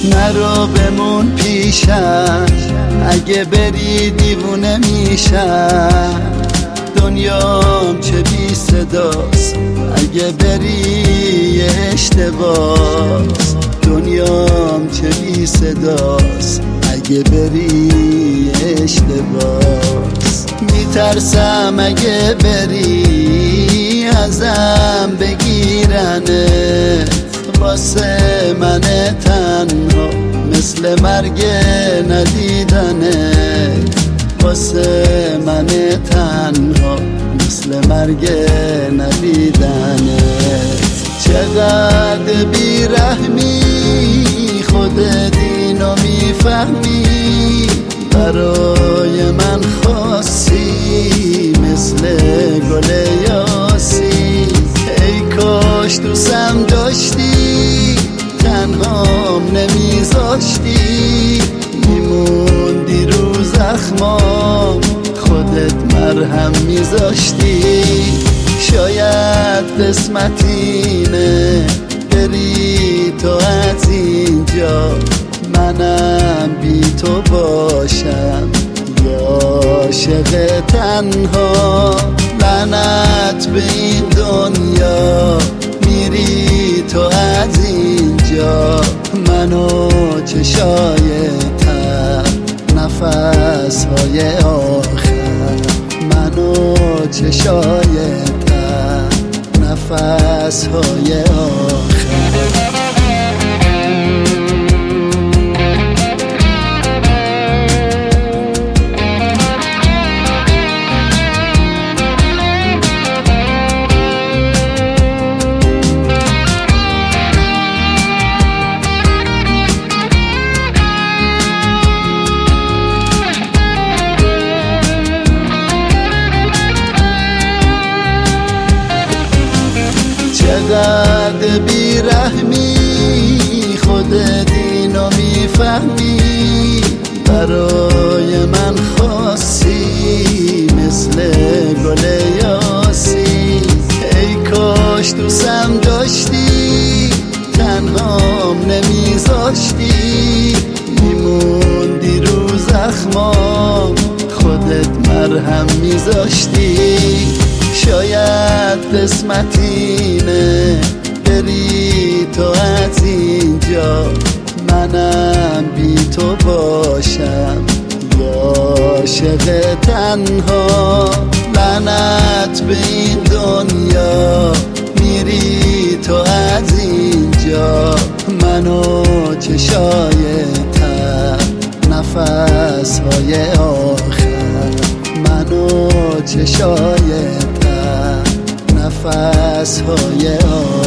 نرو بمون پیشم، اگه بری دیوونه میشم. دنیام چه بی صداست، اگه بری اشتباس. دنیام چه بی صداست، اگه بری اشتباس. میترسم اگه بری ازم بگیرنت، واسه من تنها مثل مرگ ندیدنت. واسه من تنها مثل مرگ ندیدنت. چقدر بیرحمی، خودت اینو میفهمی. برای من خاصی مثل گل یاسی. ای کاش دوستم داشتی، تنهام نمیذاشتی. میموندی رو زخمام، خودت مرهم میذاشتی. شاید قسمت اینه بری تو از اینجا، منم بی تو باشم یا عاشق تنها. لعنت به این دنیا، میری تو از اینجا. منو چشای تر، نفس‌های آخر. منو چشای تر، نفس‌های آخر. چقدر بیرحمی، خودت اینو میفهمی. برای من خاصی مثل گل یاسی. ای کاش دوستم داشتی، تنهام نمیذاشتی. میموندی رو زخمام، خودت مرهم میذاشتی. شاید قسمت اینه بری تو از اینجا، منم بی تو باشم یا عاشق تنها. لعنت به این دنیا، میری تو از اینجا. منو چشای تر، نفس‌های آخر. منو چشای تر، نفس‌های آخر.